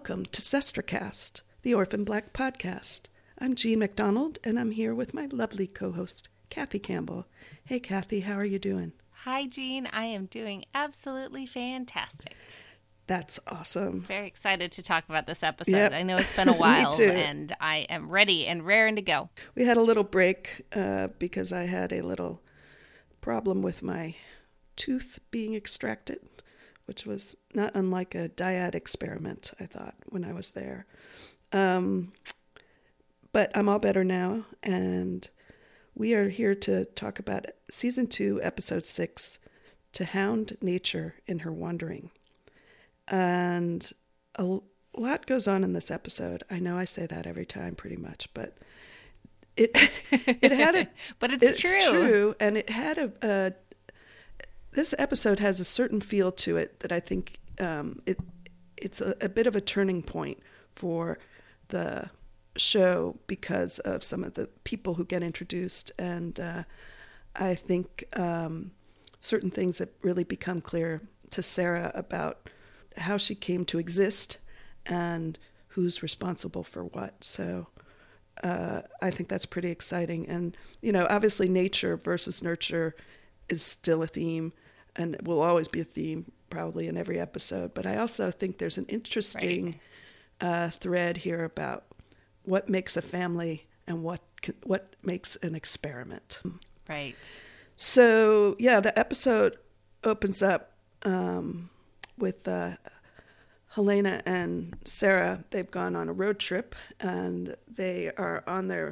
Welcome to Sestracast, the Orphan Black podcast. I'm Jean MacDonald, and I'm here with my lovely co-host, Kathy Campbell. Hey, Kathy, how are you doing? Hi, Jean. I am doing absolutely fantastic. That's awesome. Very excited to talk about this episode. Yep. I know it's been a while, Me too. and I am ready and raring to go. We had a little break because I had a little problem with my tooth being extracted, which was not unlike a dyad experiment, I thought, when I was there. But I'm all better now, and we are here to talk about Season 2, Episode 6, To Hound Nature in Her Wandering. And a lot goes on in this episode. I know I say that every time pretty much, but it had a... But it's true. And it had this episode has a certain feel to it that I think it's a bit of a turning point for the show because of some of the people who get introduced. And I think certain things that really become clear to Sarah about how she came to exist and who's responsible for what. So I think that's pretty exciting. And, you know, obviously nature versus nurture is still a theme and will always be a theme probably in every episode. But I also think there's an interesting thread here about what makes a family and what makes an experiment. Right. So, yeah, the episode opens up with Helena and Sarah. They've gone on a road trip, and they are on their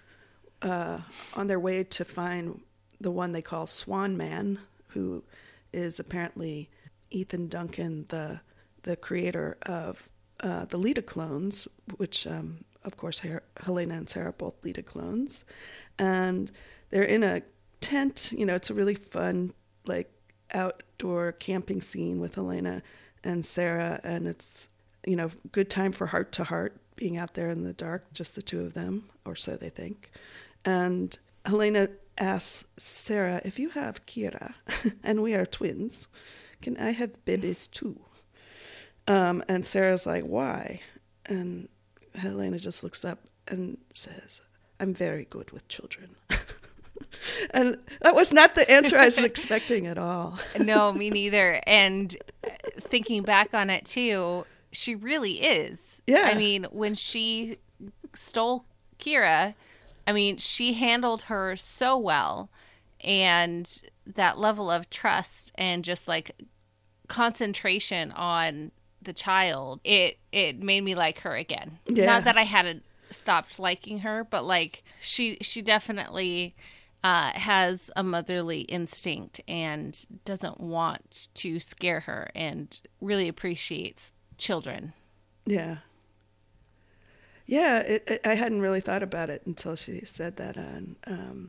way to find the one they call Swan Man, who is apparently Ethan Duncan, the creator of the Leda clones, which of course Helena and Sarah both Leda clones, and they're in a tent. You know, it's a really fun like outdoor camping scene with Helena and Sarah, and it's, you know, good time for heart to heart, being out there in the dark, just the two of them, or so they think. And Helena asks Sarah, if you have Kira and we are twins, can I have babies too? And Sarah's like, why? And Helena just looks up and says, I'm very good with children. And that was not the answer I was expecting at all. No, me neither. And thinking back on it too, she really is. Yeah. I mean, when she stole Kira, I mean, she handled her so well, and that level of trust and just like concentration on the child, it made me like her again. Yeah. Not that I hadn't stopped liking her, but like she definitely has a motherly instinct and doesn't want to scare her and really appreciates children. Yeah. Yeah, I hadn't really thought about it until she said that. And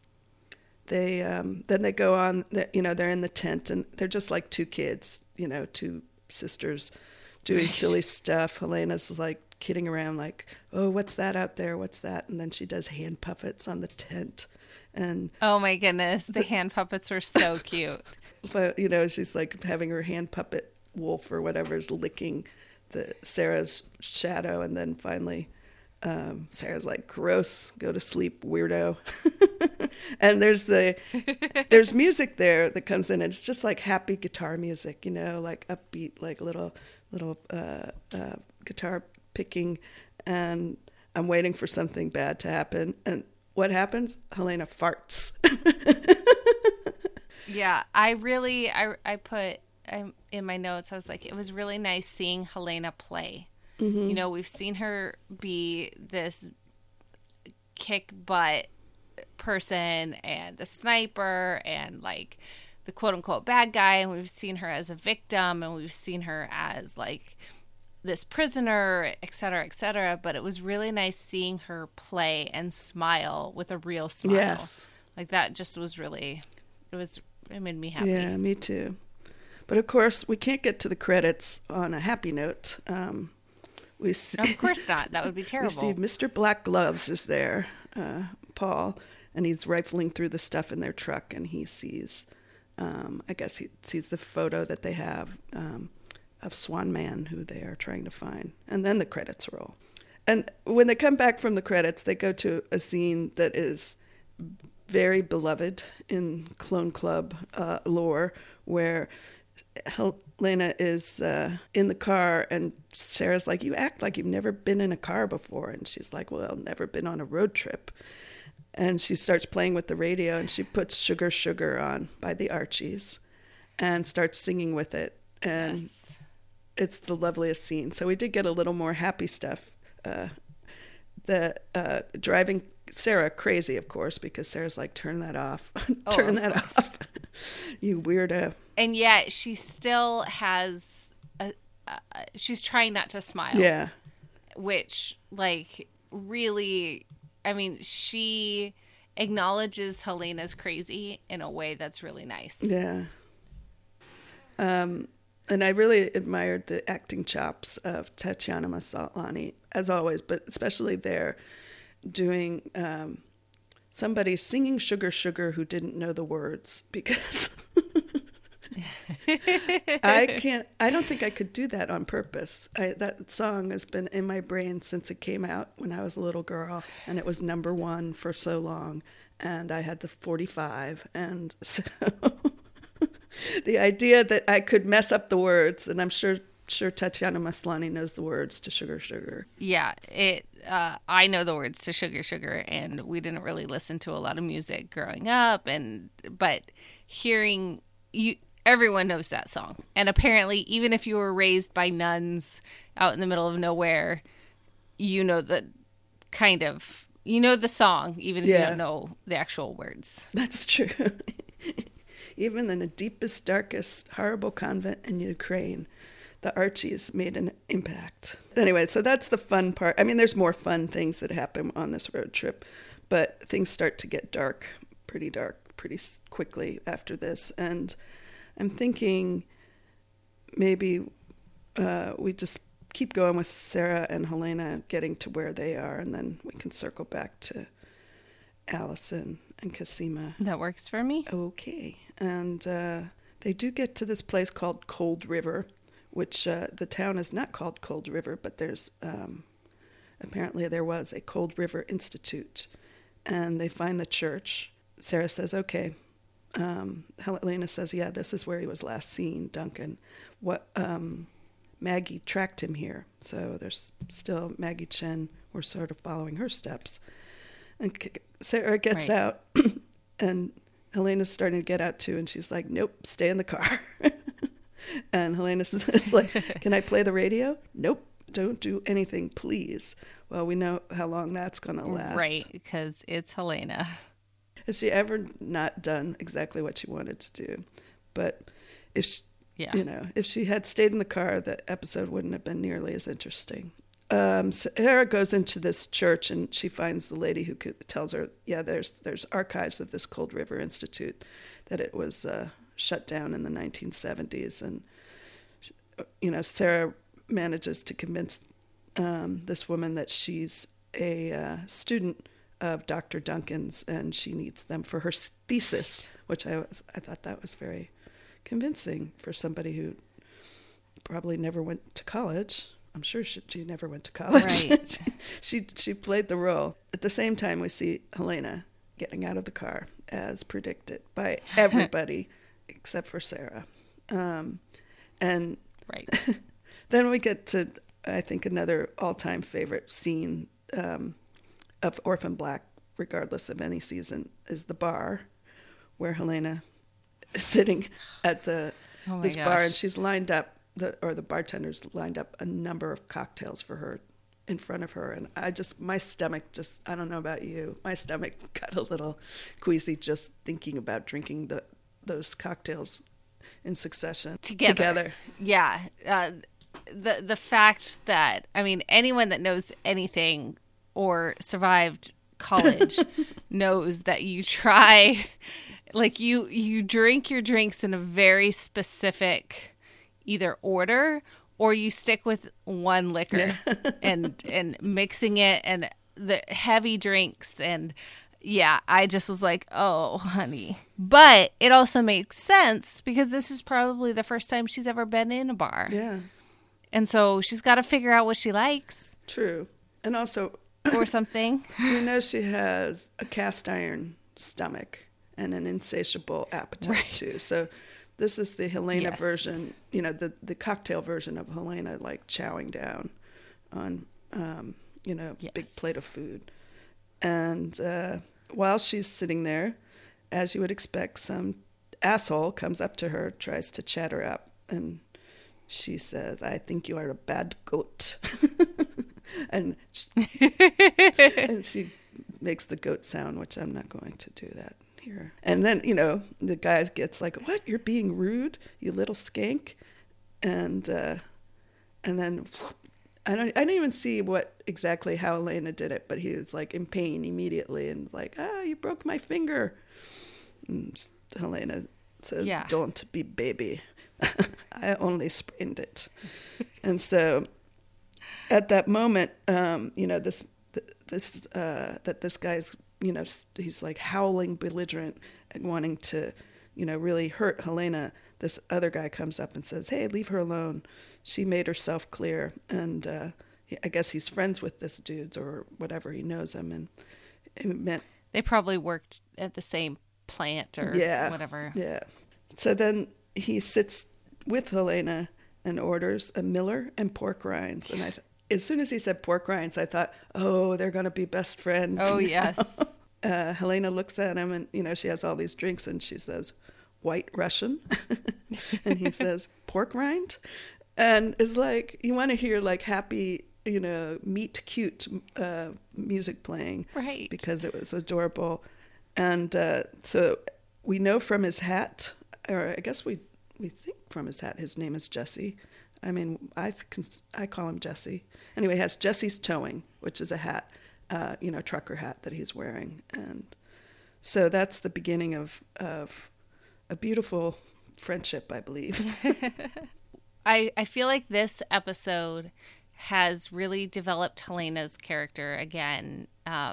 then they go on, you know, they're in the tent and they're just like two kids, you know, two sisters doing silly stuff. Helena's like kidding around like, oh, what's that out there? What's that? And then she does hand puppets on the tent. And oh my goodness, the hand puppets were so cute. But, you know, she's like having her hand puppet wolf or whatever is licking Sarah's shadow, and then finally Sarah's like, gross, go to sleep, weirdo. And there's music there that comes in, and it's just like happy guitar music, you know, like upbeat, like little guitar picking, and I'm waiting for something bad to happen, and what happens? Helena farts. Yeah, I put in my notes, I was like, it was really nice seeing Helena play. Mm-hmm. You know, we've seen her be this kick butt person and the sniper and like the quote unquote bad guy, and we've seen her as a victim, and we've seen her as like this prisoner, et cetera, but it was really nice seeing her play and smile with a real smile. Yes. Like that just was really, it made me happy. Yeah, me too. But of course, we can't get to the credits on a happy note. Of course not. That would be terrible. We see Mr. Black Gloves is there, Paul, and he's rifling through the stuff in their truck, and he sees, I guess he sees the photo that they have Swan Man, who they are trying to find. And then the credits roll. And when they come back from the credits, they go to a scene that is very beloved in Clone Club lore, where Helena is in the car, and Sarah's like, you act like you've never been in a car before. And she's like, well, never been on a road trip. And she starts playing with the radio, and she puts Sugar Sugar on by the Archies and starts singing with it. And yes. It's the loveliest scene. So we did get a little more happy stuff. Driving Sarah crazy, of course, because Sarah's like, turn that off. Turn that off. You weirdo. And yet she still has she's trying not to smile. Yeah. Which, like, really, I mean, she acknowledges Helena's crazy in a way that's really nice. Yeah. And I really admired the acting chops of Tatiana Maslany, as always, but especially there, doing somebody singing Sugar Sugar who didn't know the words, because I don't think I could do that on purpose. That song has been in my brain since it came out when I was a little girl, and it was number one for so long, and I had the 45, and so the idea that I could mess up the words, and I'm sure Tatiana Maslany knows the words to Sugar Sugar. Yeah, I know the words to Sugar Sugar, and we didn't really listen to a lot of music growing up, but hearing you, everyone knows that song. And apparently, even if you were raised by nuns out in the middle of nowhere, you know the song, even if you don't know the actual words. That's true. Even in the deepest, darkest, horrible convent in Ukraine, the Archies made an impact. Anyway, so that's the fun part. I mean, there's more fun things that happen on this road trip, but things start to get dark pretty quickly after this. And I'm thinking maybe we just keep going with Sarah and Helena getting to where they are, and then we can circle back to Allison and Cosima. That works for me. Okay. And they do get to this place called Cold River, which the town is not called Cold River, but there's apparently there was a Cold River Institute, and they find the church. Sarah says, okay. Helena says, yeah, this is where he was last seen, Duncan. Maggie tracked him here. So there's still Maggie Chen. We're sort of following her steps. And Sarah gets out, and Helena's starting to get out too, and she's like, nope, stay in the car. And Helena says, like, can I play the radio? Nope, don't do anything, please. Well, we know how long that's going to last. Right, because it's Helena. Has she ever not done exactly what she wanted to do? But if she had stayed in the car, the episode wouldn't have been nearly as interesting. Sarah goes into this church, and she finds the lady who tells her, yeah, there's archives of this Cold River Institute, that it was shut down in the 1970s. And, Sarah manages to convince this woman that she's a student of Dr. Duncan's, and she needs them for her thesis, which I thought that was very convincing for somebody who probably never went to college. I'm sure she never went to college. Right. she played the role. At the same time, we see Helena getting out of the car, as predicted by everybody except for Sarah. And right. Then we get to, I think, another all-time favorite scene of Orphan Black, regardless of any season, is the bar, where Helena is sitting at this bar, and she's lined up. The bartender's lined up a number of cocktails for her in front of her. And my stomach I don't know about you, my stomach got a little queasy just thinking about drinking those cocktails in succession. Together. Yeah. The fact that, I mean, anyone that knows anything or survived college knows that you try, like you drink your drinks in a very specific either order, or you stick with one liquor and mixing it, and the heavy drinks. And yeah, I just was like, oh, honey. But it also makes sense because this is probably the first time she's ever been in a bar. Yeah. And so she's got to figure out what she likes. True. And also, or something. We know she has a cast iron stomach and an insatiable appetite too. So this is the Helena version, the cocktail version of Helena, like chowing down on, big plate of food. And while she's sitting there, as you would expect, some asshole comes up to her, tries to chat her up, and she says, "I think you are a bad goat." and she makes the goat sound, which I'm not going to do that here. And then, the guy gets like, "What? You're being rude, you little skank." And then I didn't even see how Helena did it, but he was like in pain immediately and like, "You broke my finger." And Helena says, "Don't be baby. I only sprained it." And so at that moment, this guy's, he's like howling belligerent and wanting to, really hurt Helena. This other guy comes up and says, "Hey, leave her alone. She made herself clear." And I guess he's friends with this dude or whatever. He knows him. And it meant they probably worked at the same plant or whatever. Yeah. So then he sits with Helena and orders a Miller and pork rinds. And as soon as he said pork rinds, I thought, oh, they're going to be best friends. Oh, yes. Helena looks at him and, she has all these drinks and she says, "White Russian." And he says, "Pork rind?" And it's like, you want to hear like happy, meet cute music playing. Right. Because it was adorable. And so we know from his hat, or I guess we think from his hat, his name is Jesse. I mean, I call him Jesse. Anyway, he has Jesse's Towing, which is a hat, trucker hat that he's wearing. And so that's the beginning of a beautiful friendship, I believe. I feel like this episode has really developed Helena's character again.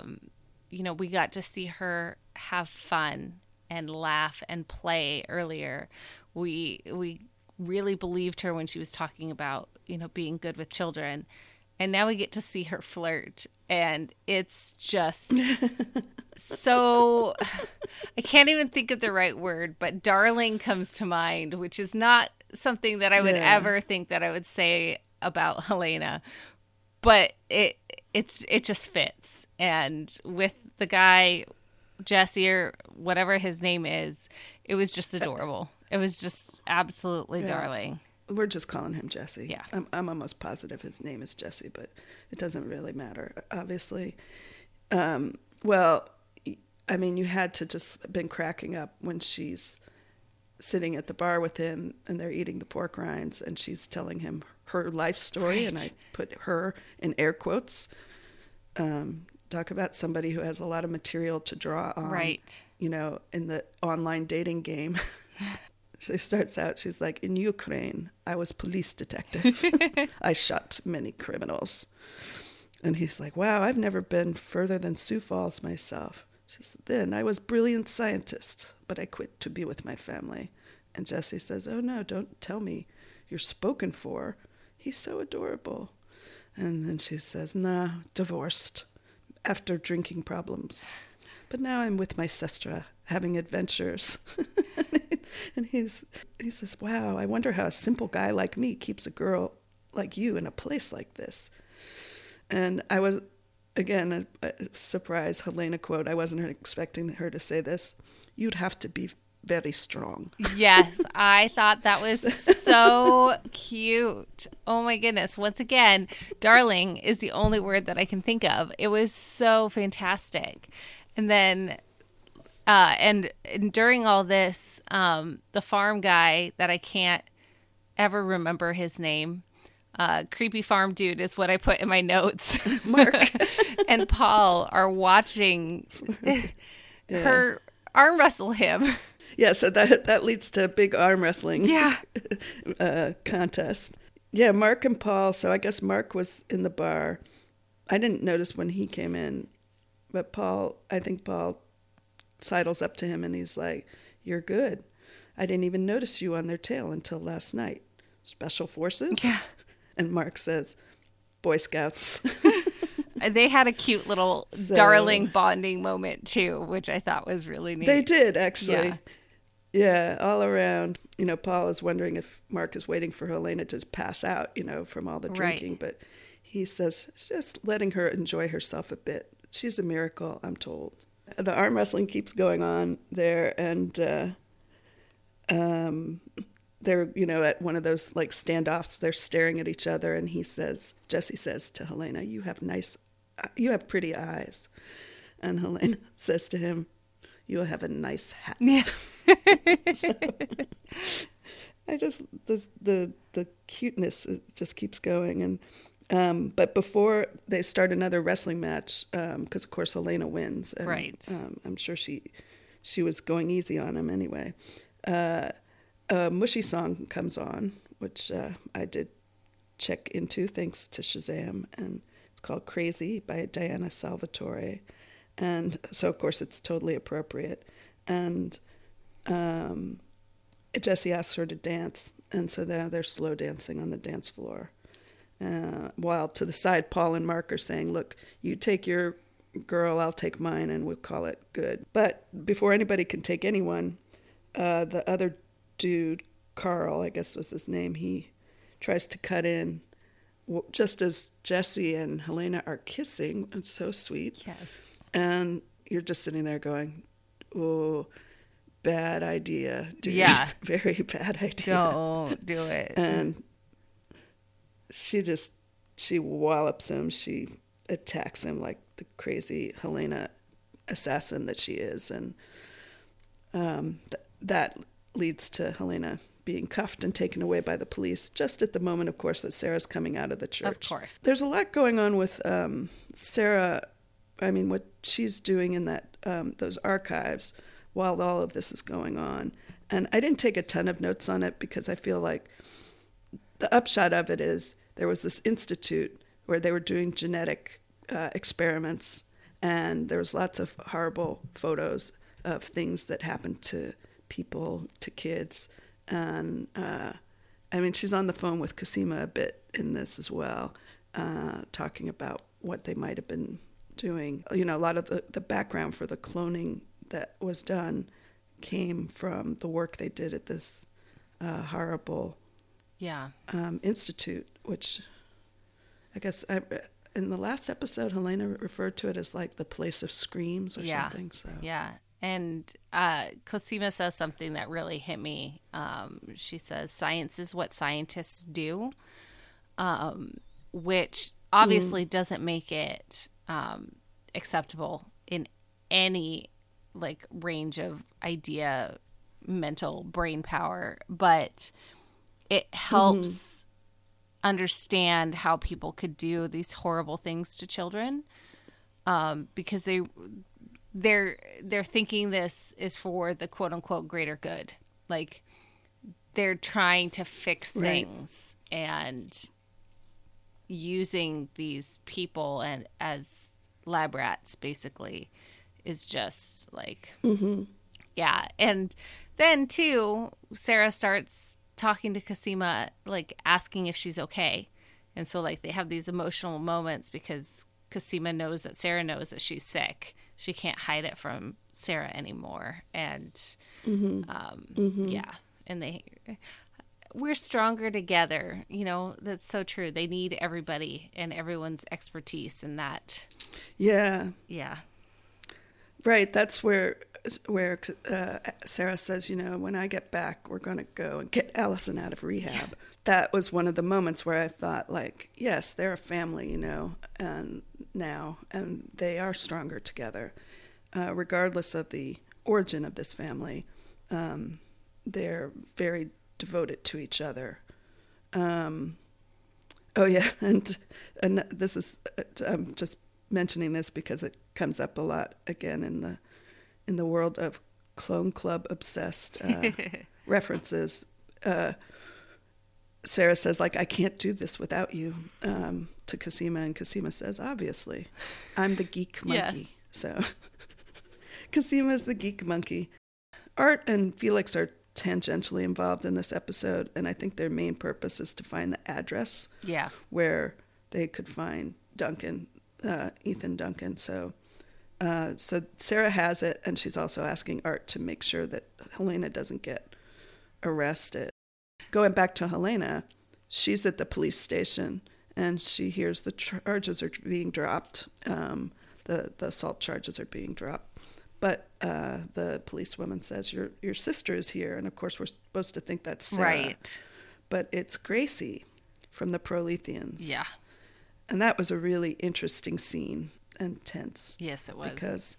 We got to see her have fun and laugh and play earlier. We really believed her when she was talking about, being good with children. And now we get to see her flirt. And it's just so, I can't even think of the right word, but darling comes to mind, which is not something that I would ever think that I would say about Helena. But it just fits. And with the guy, Jesse or whatever his name is, it was just adorable. It was just absolutely darling. We're just calling him Jesse. Yeah. I'm almost positive his name is Jesse, but it doesn't really matter, obviously. Well, I mean, you had to just been cracking up when she's sitting at the bar with him and they're eating the pork rinds and she's telling him her life story. Right. And I put her in air quotes. Talk about somebody who has a lot of material to draw on, right? In the online dating game. She starts out, she's like, "In Ukraine, I was police detective. I shot many criminals." And he's like, "Wow, I've never been further than Sioux Falls myself." She says, "Then I was brilliant scientist, but I quit to be with my family." And Jesse says, "Oh no, don't tell me you're spoken for. He's so adorable." And then she says, "Nah, divorced after drinking problems. But now I'm with my sister, having adventures." And he says, "Wow, I wonder how a simple guy like me keeps a girl like you in a place like this." And I was, again, a surprise Helena quote. I wasn't expecting her to say this. "You'd have to be very strong." Yes, I thought that was so cute. Oh my goodness. Once again, darling is the only word that I can think of. It was so fantastic. And then, and during all this, the farm guy that I can't ever remember his name, creepy farm dude is what I put in my notes. Mark and Paul are watching her arm wrestle him. Yeah, so that leads to a big arm wrestling contest. Yeah, Mark and Paul. So I guess Mark was in the bar. I didn't notice when he came in, but I think Paul sidles up to him and he's like, "You're good. I didn't even notice you on their tail until last night. Special forces?" Yeah. And Mark says, Boy Scouts. They had a cute little darling bonding moment too, which I thought was really neat. They did, actually. Yeah, all around. Paul is wondering if Mark is waiting for Helena to pass out, from all the drinking. Right. But he says, just letting her enjoy herself a bit. She's a miracle, I'm told. The arm wrestling keeps going on there, and they're, at one of those like standoffs. They're staring at each other, and Jesse says to Helena, you have pretty eyes. And Helena says to him, you'll have a nice hat. Yeah. So, the cuteness just keeps going. And but before they start another wrestling match, because of course Helena wins, and, right? I'm sure she was going easy on him anyway. A Mushy song comes on, which I did check into thanks to Shazam, and it's called "Crazy" by Diana Salvatore, and so of course it's totally appropriate. And Jesse asks her to dance, and so they're slow dancing on the dance floor. While to the side, Paul and Mark are saying, look, you take your girl, I'll take mine, and we'll call it good. But before anybody can take anyone, the other dude, Carl, I guess was his name, he tries to cut in just as Jesse and Helena are kissing. It's so sweet. Yes. And you're just sitting there going, oh, bad idea, dude. Yeah. Very bad idea. Don't do it. And she wallops him. She attacks him like the crazy Helena assassin that she is. And that leads to Helena being cuffed and taken away by the police just at the moment, of course, that Sarah's coming out of the church. Of course. There's a lot going on with Sarah. I mean, what she's doing in that those archives while all of this is going on. And I didn't take a ton of notes on it because I feel like the upshot of it is there was this institute where they were doing genetic experiments, and there was lots of horrible photos of things that happened to people, to kids. And I mean, she's on the phone with Cosima a bit in this as well, talking about what they might have been doing. A lot of the background for the cloning that was done came from the work they did at this horrible institute, which I guess in the last episode, Helena referred to it as like the place of screams or something. So yeah. And Cosima says something that really hit me. She says, science is what scientists do, which obviously doesn't make it acceptable in any like range of idea, mental brain power, but it helps understand how people could do these horrible things to children, because they're thinking this is for the quote unquote greater good. Like they're trying to fix things and using these people and as lab rats basically is just like, yeah. And then too, Sarah starts talking to Cosima, like asking if she's okay. And so like they have these emotional moments because Cosima knows that Sarah knows that she's sick. She can't hide it from Sarah anymore. And yeah. And we're stronger together. That's so true. They need everybody and everyone's expertise in that. Yeah. Yeah. Right. That's where Sarah says, when I get back, we're going to go and get Allison out of rehab. That was one of the moments where I thought, like, yes, they're a family, and they are stronger together, regardless of the origin of this family. They're very devoted to each other. Oh yeah, and this is I'm just mentioning this because it comes up a lot again in the world of Clone Club obsessed references. Sarah says, like, I can't do this without you, to Cosima, and Cosima says, obviously, I'm the geek monkey. Yes. So Cosima is the geek monkey. Art and Felix are tangentially involved in this episode, and I think their main purpose is to find the address where they could find Duncan, Ethan Duncan. So Sarah has it, and she's also asking Art to make sure that Helena doesn't get arrested. Going back to Helena, she's at the police station, and she hears the charges are being dropped. The assault charges are being dropped. But the policewoman says, your sister is here. And, of course, we're supposed to think that's Sarah. Right. But it's Gracie from the Proletheans. Yeah. And that was a really interesting scene and tense. Yes, it was. Because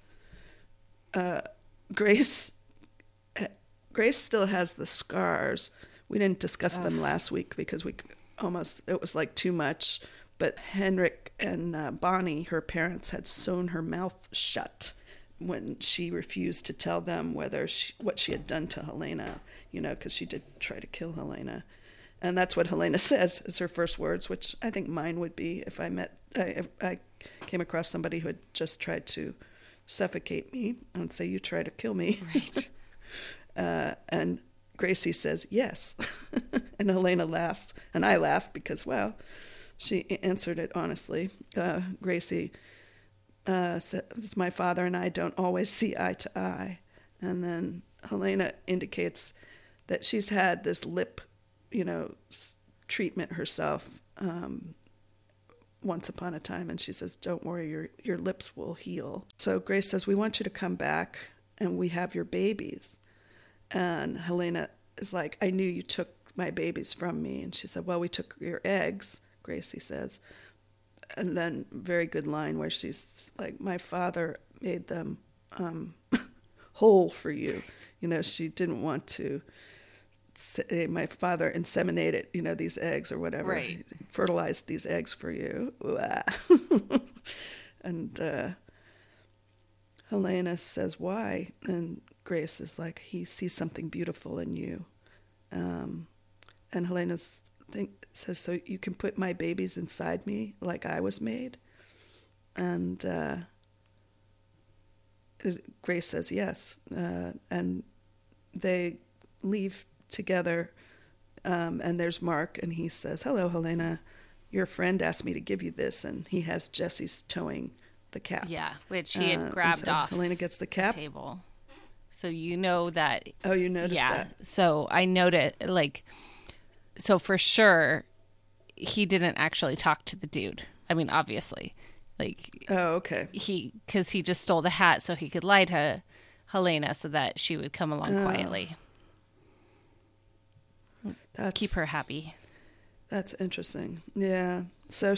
Grace still has the scars. We didn't discuss them last week because it was like too much. But Henrik and Bonnie, her parents, had sewn her mouth shut when she refused to tell them what she had done to Helena, because she did try to kill Helena. And that's what Helena says is her first words, which I think mine would be if I came across somebody who had just tried to suffocate me. I would say, you try to kill me. Right. And Gracie says, yes. And Helena laughs. And I laugh because, well, she answered it honestly. Gracie says, my father and I don't always see eye to eye. And then Helena indicates that she's had this lip, treatment herself once upon a time. And she says, don't worry, your lips will heal. So Grace says, we want you to come back and we have your babies. And Helena is like, I knew you took my babies from me. And she said, well, we took your eggs, Gracie says. And then very good line where she's like, my father made them whole for you. She didn't want to say, my father inseminated, these eggs or whatever. Right. Fertilized these eggs for you. And Helena says, why? And Grace is like, he sees something beautiful in you. And Helena says, so you can put my babies inside me like I was made? And Grace says yes. And they leave together, and there's Mark, and he says, hello, Helena. Your friend asked me to give you this, and he has Jesse's towing the cap. Yeah, which he had grabbed off Helena gets the cap. The table. So you know that. Oh, you noticed that? Yeah. So I noted, so for sure, he didn't actually talk to the dude. I mean, obviously. Oh, okay. Because he just stole the hat so he could lie to Helena so that she would come along quietly. Keep her happy. That's interesting. Yeah. So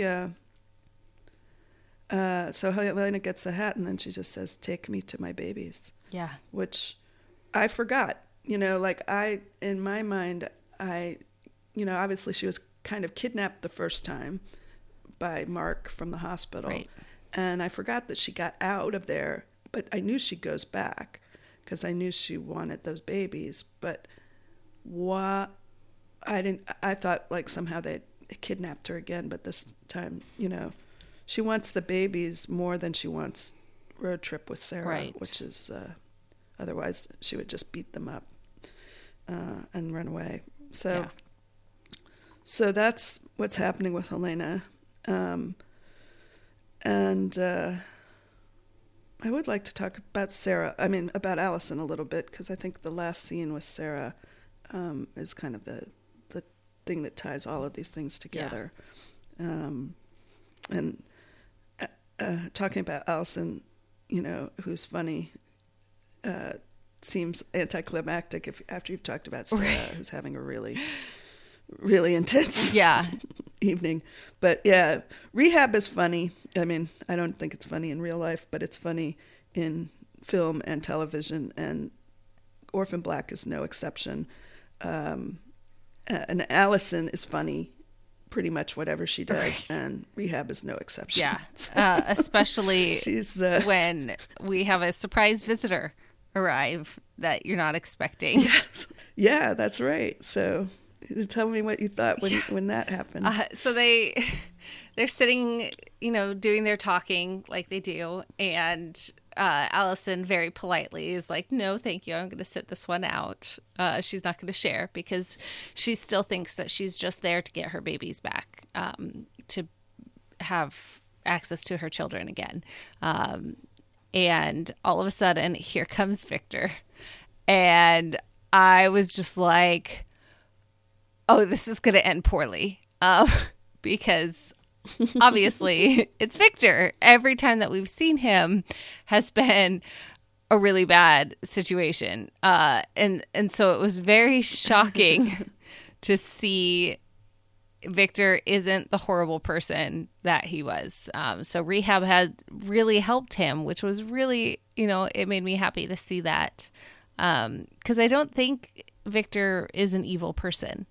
so Helena gets the hat, and then she just says, take me to my babies. Yeah. Which I forgot. In my mind, obviously she was kind of kidnapped the first time by Mark from the hospital. Right. And I forgot that she got out of there, but I knew she goes back because I knew she wanted those babies. But I thought somehow they kidnapped her again, but this time, she wants the babies more than she wants road trip with Sarah, right. Which is, otherwise she would just beat them up and run away. So that's what's happening with Helena. And I would like to talk about about Allison a little bit, because I think the last scene with Sarah is kind of the thing that ties all of these things together. Yeah. And talking about Allison, who's funny, seems anticlimactic after you've talked about Sarah, right. Who's having a really, really intense evening. But yeah, Rehab is funny. I mean, I don't think it's funny in real life, but it's funny in film and television, and Orphan Black is no exception. And Allison is funny pretty much whatever she does, right. And Rehab is no exception. Yeah, especially when we have a surprise visitor arrive that you're not expecting. Yes. Yeah, that's right. So tell me what you thought when that happened. So they're sitting, doing their talking like they do, and Allison very politely is like, no, thank you. I'm going to sit this one out. She's not going to share because she still thinks that she's just there to get her babies back, to have access to her children again. And all of a sudden, here comes Victor. And I was just like, oh, this is going to end poorly. Because obviously it's Victor. Every time that we've seen him has been a really bad situation. And so it was very shocking to see Victor isn't the horrible person that he was. So rehab had really helped him, which was really, it made me happy to see that. Because I don't think Victor is an evil person.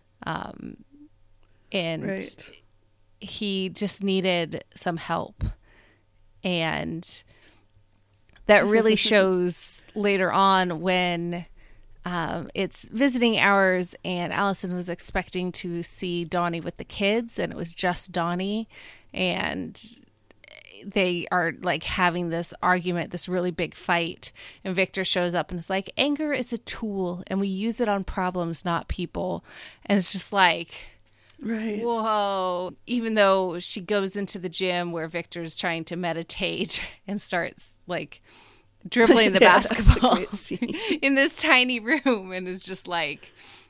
And right. He just needed some help. And that really shows later on when it's visiting hours and Allison was expecting to see Donnie with the kids, and it was just Donnie. And they are like having this argument, this really big fight. And Victor shows up and it's like, anger is a tool and we use it on problems, not people. And it's just like, right. Whoa. Even though she goes into the gym where Victor's trying to meditate and starts like dribbling the basketball in this tiny room, and is just like,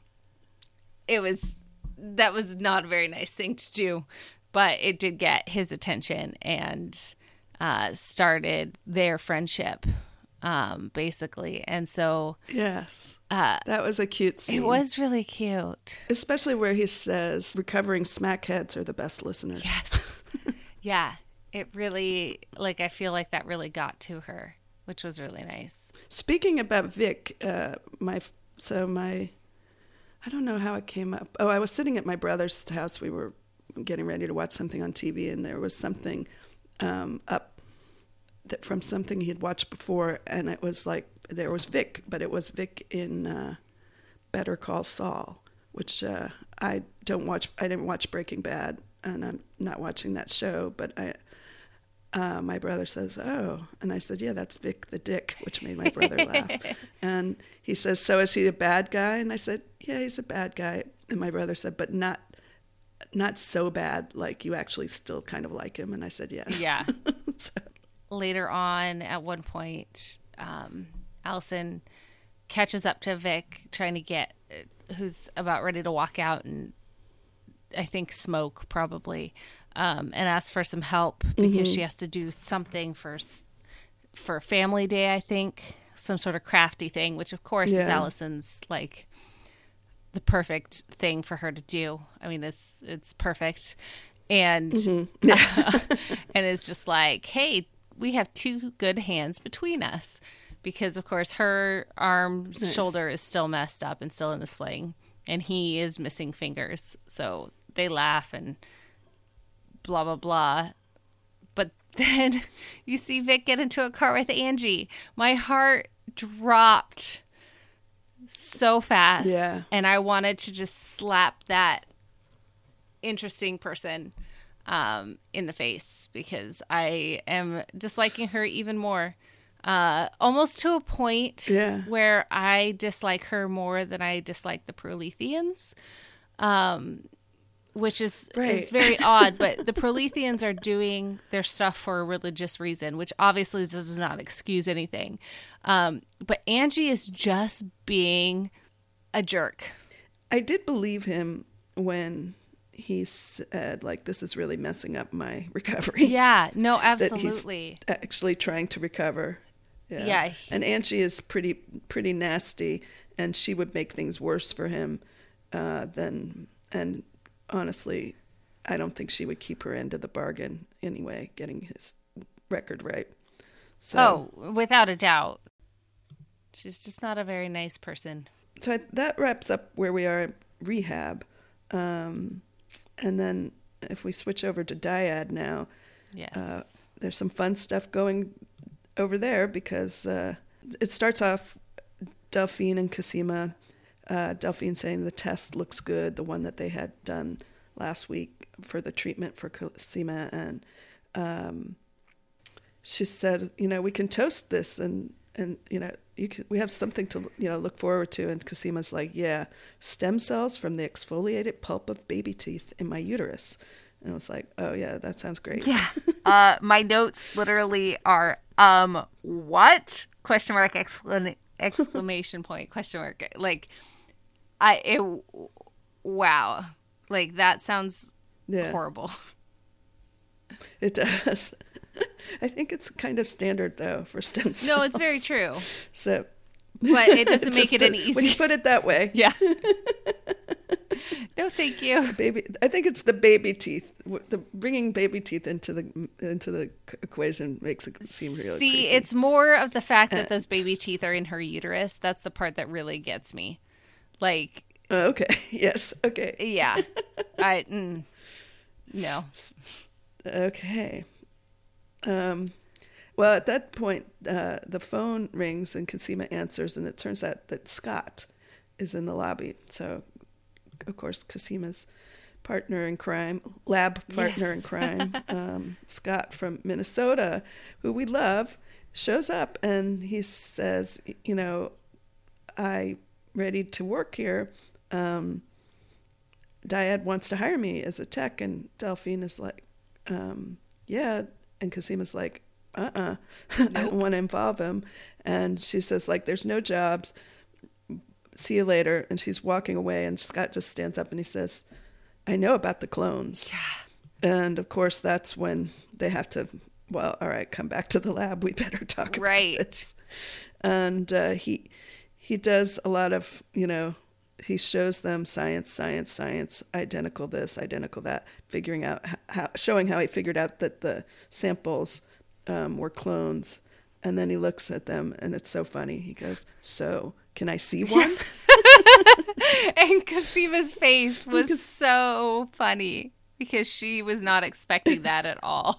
that was not a very nice thing to do, but it did get his attention and started their friendship, basically. And so yes, that was a cute scene. It was really cute, especially where he says recovering smackheads are the best listeners. Yes. Yeah, it really, like, I feel like that really got to her, which was really nice. Speaking about Vic, I don't know how it came up. Oh, I was sitting at my brother's house. We were getting ready to watch something on TV, and there was something up from something he had watched before, and it was like, there was Vic, but it was Vic in Better Call Saul, which I didn't watch Breaking Bad, and I'm not watching that show, but my brother says, oh, and I said, yeah, that's Vic the Dick, which made my brother laugh. And he says, so is he a bad guy? And I said, yeah, he's a bad guy. And my brother said, but not so bad, like you actually still kind of like him. And I said, yes. Yeah. So. Later on, at one point, Allison catches up to Vic, trying to get, who's about ready to walk out and I think smoke probably, and asks for some help because she has to do something for Family Day, I think, some sort of crafty thing, which of course is Allison's like the perfect thing for her to do. I mean, it's perfect. And and it's just like, hey, we have two good hands between us, because of course her shoulder is still messed up and still in the sling, and he is missing fingers. So they laugh and blah, blah, blah. But then you see Vic get into a car with Angie. My heart dropped so fast. Yeah. And I wanted to just slap that interesting person in the face, because I am disliking her even more. Almost to a point where I dislike her more than I dislike the Proletheans. Which is very odd, but the Proletheans are doing their stuff for a religious reason, which obviously does not excuse anything. But Angie is just being a jerk. I did believe him when he said, like, this is really messing up my recovery. Yeah, no, absolutely. That he's actually trying to recover. Yeah. And Angie is pretty nasty, and she would make things worse for him and honestly, I don't think she would keep her end of the bargain anyway, getting his record right. So, without a doubt. She's just not a very nice person. So that wraps up where we are at rehab. And then if we switch over to Dyad now, there's some fun stuff going over there, because it starts off Delphine and Cosima. Delphine saying the test looks good, the one that they had done last week for the treatment for Cosima, and she said, we can toast this and we have something to, look forward to. And Cosima's like, yeah, stem cells from the exfoliated pulp of baby teeth in my uterus. And I was like, oh yeah, that sounds great. Yeah. My notes literally are, what? Question mark, exclamation point, question mark. Like, wow. Like, that sounds horrible. It does. I think it's kind of standard, though, for stem cells. No, it's very true. So, but it doesn't make it any easier. When you put it that way. Yeah. No, thank you. I think it's the baby teeth. Bringing baby teeth into the equation makes it seem really creepy. It's more of the fact that those baby teeth are in her uterus. That's the part that really gets me. Like. Okay. Yes. Okay. Yeah. No. Okay. Well, at that point, the phone rings and Cosima answers, and it turns out that Scott is in the lobby. So, of course, Cosima's partner in crime, lab partner in crime, Scott from Minnesota, who we love, shows up, and he says, I'm ready to work here. Dyad wants to hire me as a tech, and Delphine is like, yeah. And Cosima's like, nope. I don't want to involve him. And she says, like, there's no jobs. See you later. And she's walking away, and Scott just stands up and he says, I know about the clones. Yeah. And of course, that's when they have to, well, all right, come back to the lab. We better talk about this. And he does a lot of, he shows them science, identical this, identical that, figuring out showing how he figured out that the samples were clones. And then he looks at them, and it's so funny. He goes, so can I see one? And Cosima's face was so funny because she was not expecting that at all.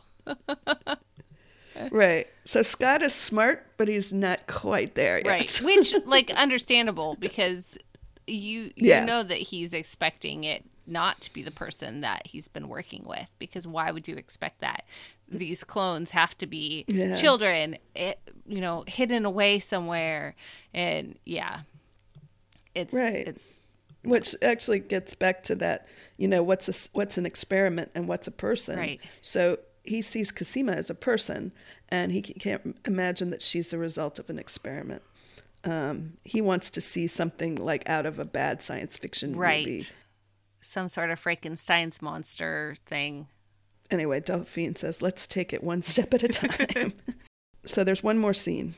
Right. So Scott is smart, but he's not quite there yet. Right. Which, understandable, because you know that he's expecting it not to be the person that he's been working with, because why would you expect that? These clones have to be children, hidden away somewhere. And it's right. It's which actually gets back to that, what's an experiment and what's a person. Right. So he sees Cosima as a person, and he can't imagine that she's the result of an experiment. He wants to see something like out of a bad science fiction movie. Some sort of Frankenstein's monster thing. Anyway, Delphine says, let's take it one step at a time. So there's one more scene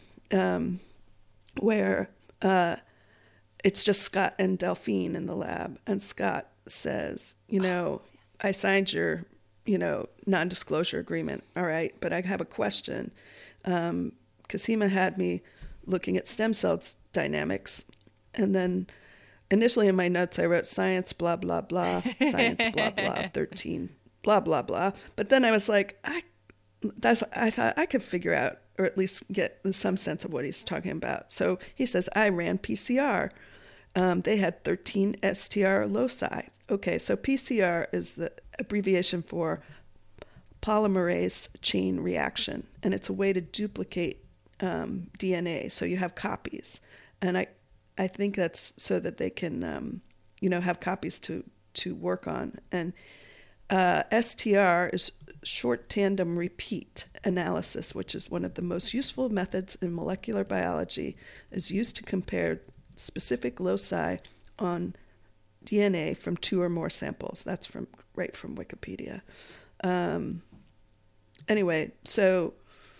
where it's just Scott and Delphine in the lab. And Scott says, I signed your, non-disclosure agreement. All right, but I have a question. Cosima had me looking at stem cell dynamics. And then initially in my notes, I wrote science, blah, blah, blah, science, blah, blah, 13, blah, blah, blah. But then I was like, I thought I could figure out, or at least get some sense of what he's talking about. So he says, I ran PCR. They had 13 STR loci. Okay, so PCR is the abbreviation for polymerase chain reaction, and it's a way to duplicate DNA, so you have copies. And I think that's so that they can, have copies to work on. And STR is short tandem repeat analysis, which is one of the most useful methods in molecular biology, is used to compare specific loci on DNA from 2 or more samples. That's right from Wikipedia. Anyway, so,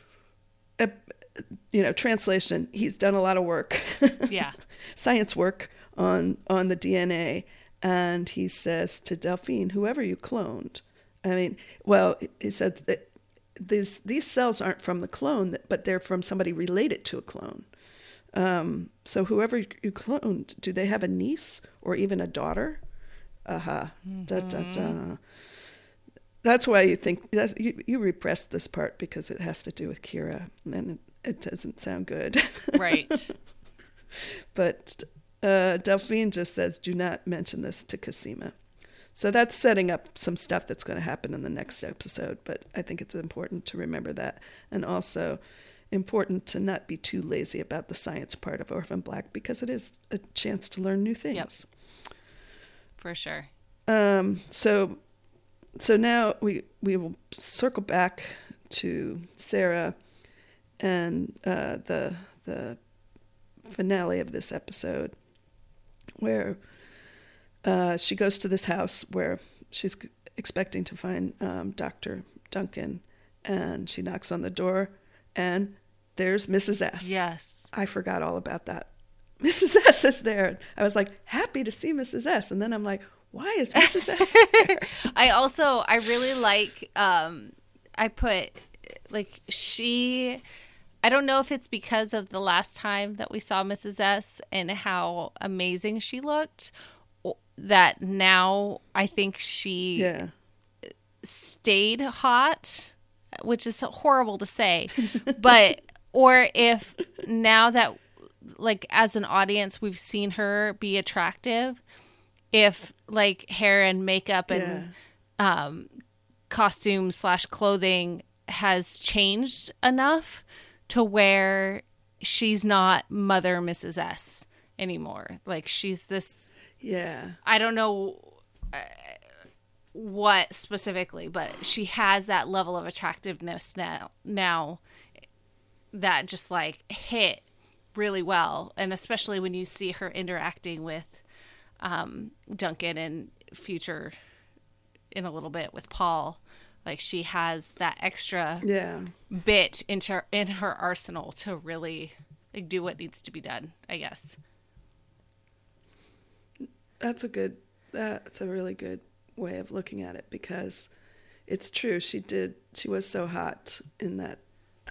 translation, he's done a lot of work. Yeah. Science work on the DNA. And he says to Delphine, whoever you cloned, he said that these cells aren't from the clone, but they're from somebody related to a clone. So whoever you cloned, do they have a niece or even a daughter? Mm-hmm. Da, da, da. That's why you think you repressed this part because it has to do with Kira, and it doesn't sound good. Right. But Delphine just says, do not mention this to Cosima. So that's setting up some stuff that's going to happen in the next episode, but I think it's important to remember that. And also important to not be too lazy about the science part of Orphan Black, because it is a chance to learn new things. Yep. For sure. So now we will circle back to Sarah and the finale of this episode, where she goes to this house where she's expecting to find Dr. Duncan, and she knocks on the door, and there's Mrs. S. Yes. I forgot all about that. Mrs. S is there. I was like, happy to see Mrs. S. And then I'm like, why is Mrs. S there? I really like, I put, like, I don't know if it's because of the last time that we saw Mrs. S and how amazing she looked, that now I think she stayed hot, which is horrible to say, but, or if now that, like, as an audience, we've seen her be attractive, if, like, hair and makeup and costume/clothing has changed enough to where she's not Mother Mrs. S anymore. Like, she's this... Yeah. I don't know what specifically, but she has that level of attractiveness now that just, like, hit really well. And especially when you see her interacting with Duncan and future in a little bit with Paul. Like, she has that extra bit in her arsenal to really, like, do what needs to be done, I guess. That's a really good way of looking at it, because it's true. She was so hot in that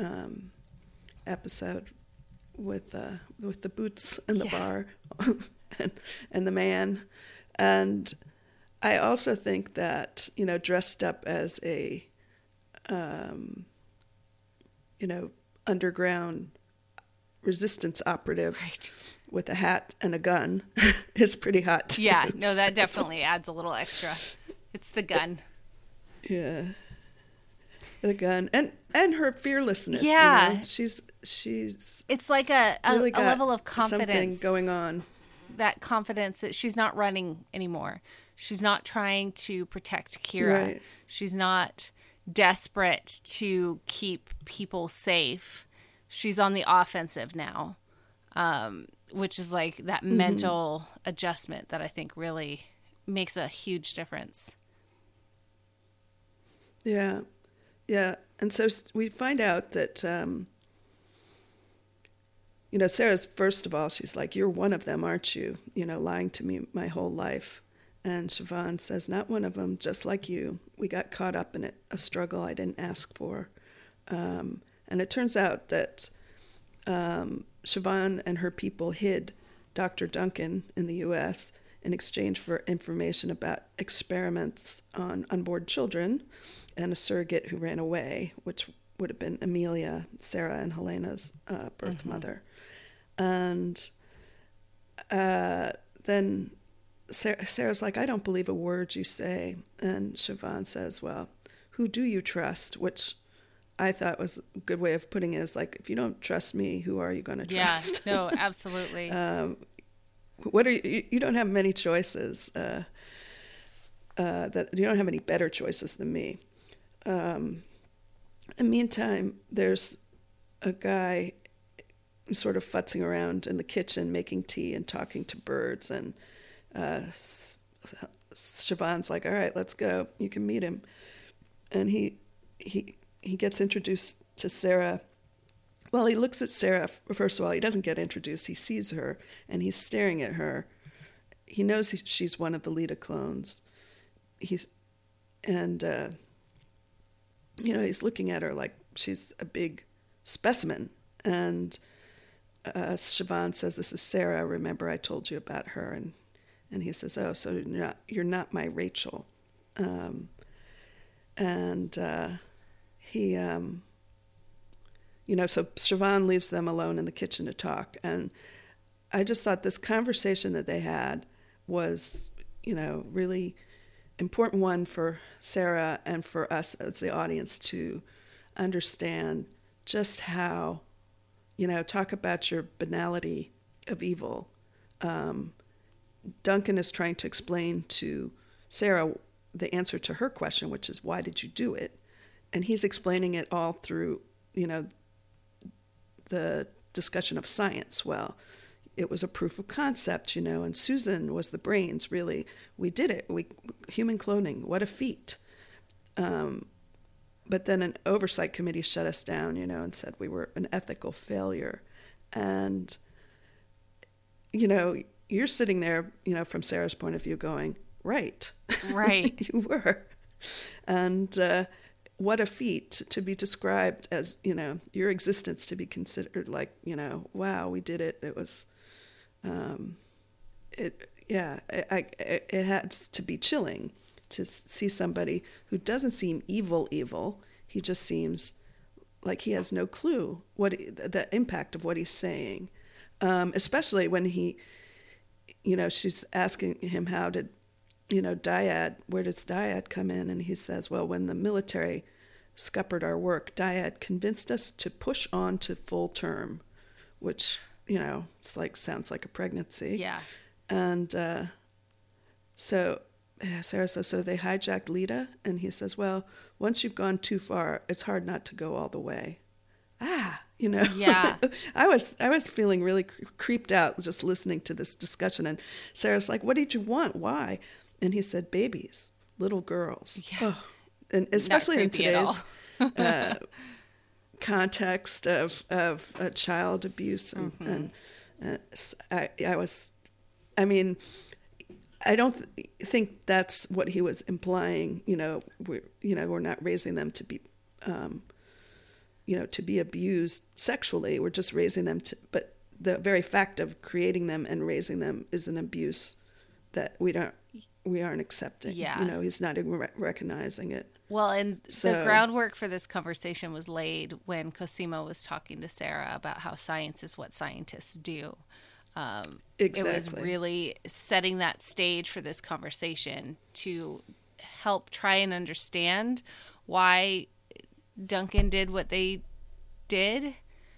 episode with the boots and the bar and the man. And I also think that, dressed up as a, underground resistance operative with a hat and a gun is pretty hot too. Yeah, no, that definitely adds a little extra. It's the gun. Yeah. The gun and her fearlessness. Yeah. She's it's like a really level of confidence something going on. That confidence that she's not running anymore. She's not trying to protect Kira. Right. She's not desperate to keep people safe. She's on the offensive now, which is like that mental adjustment that I think really makes a huge difference. Yeah. Yeah. And so we find out that, Sarah's, first of all, she's like, you're one of them, aren't you? Lying to me my whole life. And Siobhan says, not one of them, just like you. We got caught up in a struggle I didn't ask for. And it turns out that Siobhan and her people hid Dr. Duncan in the U.S. in exchange for information about experiments on unborn children and a surrogate who ran away, which would have been Amelia, Sarah and Helena's birth mother. And then Sarah's like, I don't believe a word you say. And Siobhan says, well, who do you trust? Which I thought was a good way of putting it, is like, if you don't trust me, who are you going to trust? Yeah, no, absolutely. What are you don't have many choices. That you don't have any better choices than me. In the meantime, there's a guy sort of futzing around in the kitchen making tea and talking to birds, and Siobhan's like, all right, let's go. You can meet him. And he gets introduced to Sarah. Well, he looks at Sarah. First of all, he doesn't get introduced. He sees her, and he's staring at her. He knows she's one of the Leda clones. He's looking at her like she's a big specimen. And Siobhan says, this is Sarah. Remember, I told you about her. And he says, oh, so you're not my Rachel. So Siobhan leaves them alone in the kitchen to talk. And I just thought this conversation that they had was, really important one for Sarah and for us as the audience to understand just how, talk about your banality of evil. Duncan is trying to explain to Sarah the answer to her question, which is, why did you do it? And he's explaining it all through, the discussion of science. Well, it was a proof of concept, and Susan was the brains, really. We did it. Human cloning, what a feat. But then an oversight committee shut us down, and said we were an ethical failure. And, you're sitting there, from Sarah's point of view going, right. Right. You were. And what a feat to be described as, your existence to be considered like, wow, we did it. It was, it has to be chilling to see somebody who doesn't seem evil. He just seems like he has no clue the impact of what he's saying. Especially when she's asking him how did, where does Dyad come in? And he says, well, when the military scuppered our work, Dyad convinced us to push on to full term, which, sounds like a pregnancy. Yeah. And so Sarah says, so they hijacked Lita? And he says, well, once you've gone too far, it's hard not to go all the way. Yeah. I was feeling really creeped out just listening to this discussion. And Sarah's like, what did you want? Why? And he said, babies, little girls. Yeah. Oh. And especially in today's context of child abuse. And I don't think that's what he was implying. We're not raising them to be, to be abused sexually. We're just raising them but the very fact of creating them and raising them is an abuse that we aren't accepting. Yeah. He's not even recognizing it. Well, and the groundwork for this conversation was laid when Cosimo was talking to Sarah about how science is what scientists do. Exactly. It was really setting that stage for this conversation to help try and understand why Duncan did what they did.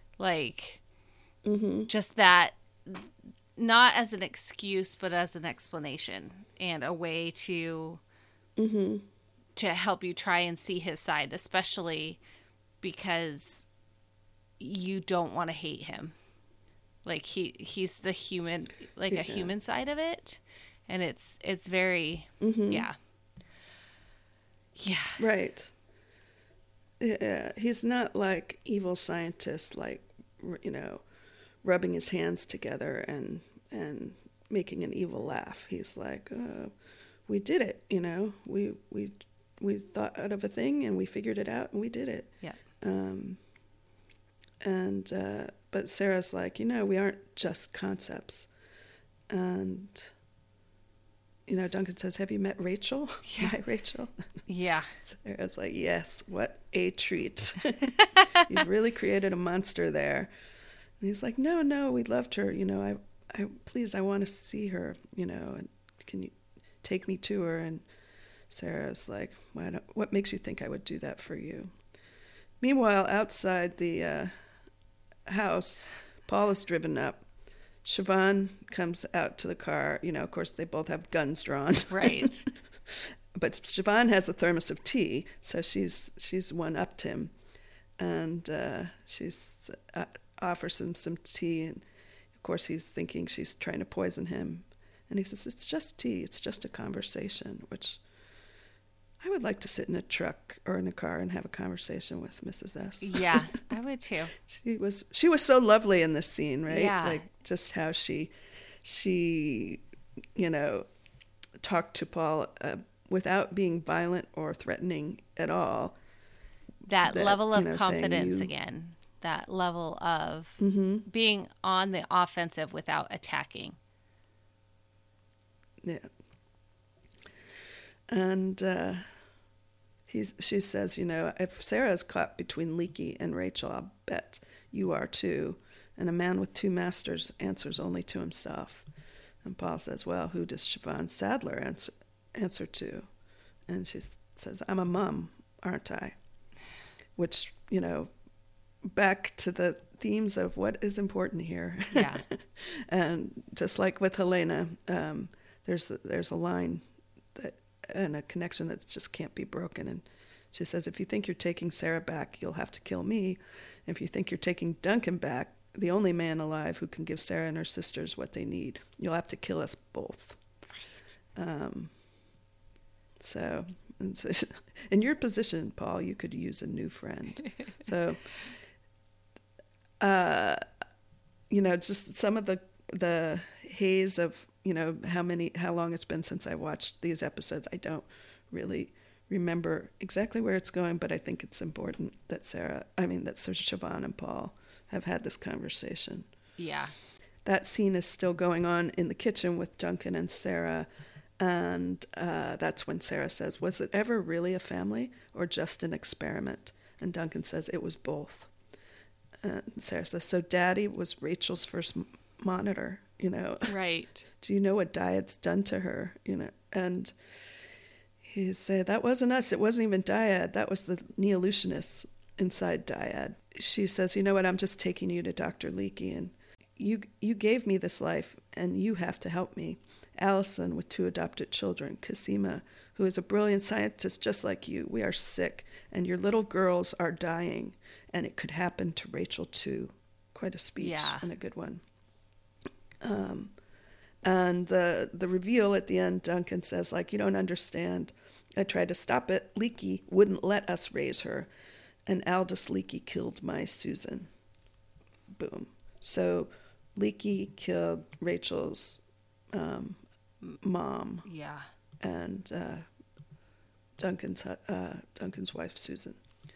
Just that, not as an excuse, but as an explanation and a way to help you try and see his side, especially because you don't want to hate him. He's the human, a human side of it. And it's very, yeah. Right. Yeah. He's not like evil scientist, rubbing his hands together and making an evil laugh. He's like, we did it, we thought out of a thing and we figured it out and we did it. Yeah. But Sarah's like, we aren't just concepts. And, Duncan says, have you met Rachel? Yeah. My Rachel? Yeah. Sarah's like, yes, what a treat. You've really created a monster there. And he's like, no, we loved her. I want to see her, and can you take me to her? And Sarah's like, what makes you think I would do that for you? Meanwhile, outside the house, Paul is driven up. Siobhan comes out to the car. Of course, they both have guns drawn. Right. But Siobhan has a thermos of tea, so she's one-upped him. And she's offers him some tea. And, of course, he's thinking she's trying to poison him. And he says, it's just tea. It's just a conversation, which I would like to sit in a truck or in a car and have a conversation with Mrs. S. Yeah, I would too. She was so lovely in this scene, right? Yeah. Just how she talked to Paul without being violent or threatening at all. That level of confidence again. That level of being on the offensive without attacking. Yeah. And she says, if Sarah's caught between Leaky and Rachel, I'll bet you are too. And a man with two masters answers only to himself. And Paul says, well, who does Siobhan Sadler answer to? And she says, I'm a mom, aren't I? Which, back to the themes of what is important here. Yeah. And just like with Helena, there's a line and a connection that just can't be broken. And she says, if you think you're taking Sarah back, you'll have to kill me. If you think you're taking Duncan back, the only man alive who can give Sarah and her sisters what they need, you'll have to kill us both. So in your position, Paul, you could use a new friend. So, just some of the haze of, how long it's been since I watched these episodes. I don't really remember exactly where it's going, but I think it's important that Siobhan and Paul have had this conversation. Yeah. That scene is still going on in the kitchen with Duncan and Sarah. And that's when Sarah says, was it ever really a family or just an experiment? And Duncan says, it was both. And Sarah says, so Daddy was Rachel's first monitor, Right. Do you know what Dyad's done to her? And he said, that wasn't us. It wasn't even Dyad. That was the Neolutionists inside Dyad. She says, you know what? I'm just taking you to Dr. Leakey, and you gave me this life, and you have to help me. Allison with 2 adopted children, Cosima, who is a brilliant scientist just like you. We are sick, and your little girls are dying, and it could happen to Rachel too. Quite a speech, and a good one. And the reveal at the end, Duncan says, you don't understand. I tried to stop it. Leakey wouldn't let us raise her, and Aldous Leakey killed my Susan. Boom. So Leakey killed Rachel's mom. Yeah. And Duncan's wife, Susan.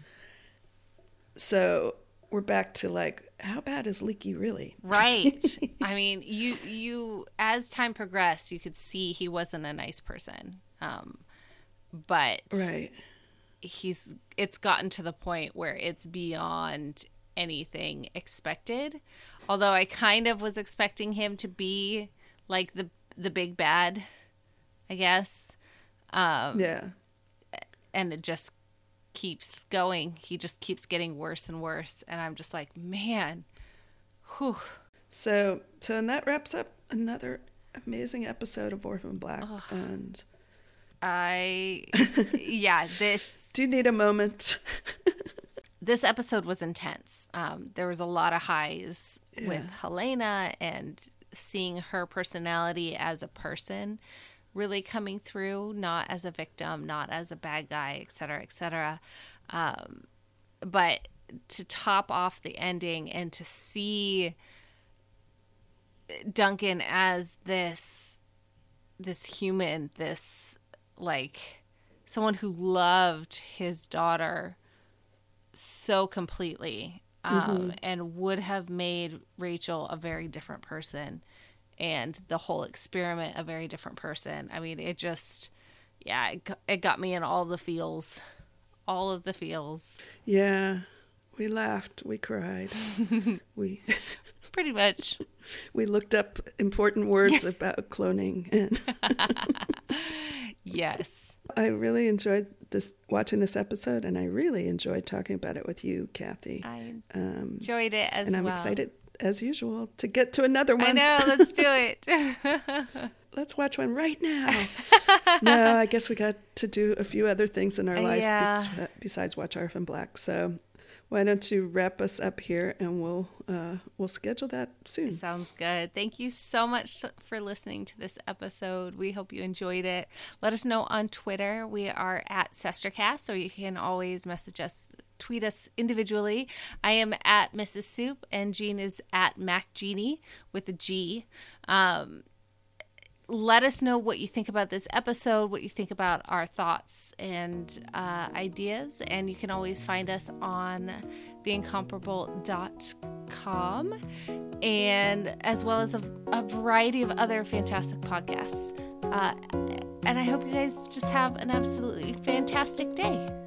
So we're back to how bad is Leakey really? Right. I mean, you as time progressed, you could see he wasn't a nice person. But right. It's gotten to the point where it's beyond anything expected. Although I kind of was expecting him to be like the big bad, I guess. Yeah. And it just keeps going. He just keeps getting worse and worse. And I'm just like, man, whew. So and that wraps up another amazing episode of Orphan Black. Ugh. And this... Do you need a moment? This episode was intense. There was a lot of highs with Helena and seeing her personality as a person really coming through, not as a victim, not as a bad guy, et cetera, et cetera. But to top off the ending and to see Duncan as this human, this someone who loved his daughter so completely, and would have made Rachel a very different person and the whole experiment a very different person. I mean, it just, it got me in all of the feels. Yeah, we laughed, we cried, we pretty much. We looked up important words about cloning. And yes. I really enjoyed watching this episode, and I really enjoyed talking about it with you, Kathy. I enjoyed it as well. And I'm excited, as usual, to get to another one. I know, let's do it. Let's watch one right now. No, I guess we got to do a few other things in our life besides watch Orphan Black. So why don't you wrap us up here, and we'll schedule that soon. Sounds good. Thank you so much for listening to this episode. We hope you enjoyed it. Let us know on Twitter. We are at Sestercast, so you can always message us, tweet us individually. I am at Mrs. Soup, and Jean is at MacGenie with a G. Let us know what you think about this episode, what you think about our thoughts and ideas. And you can always find us on theincomparable.com, and as well as a variety of other fantastic podcasts. And I hope you guys just have an absolutely fantastic day.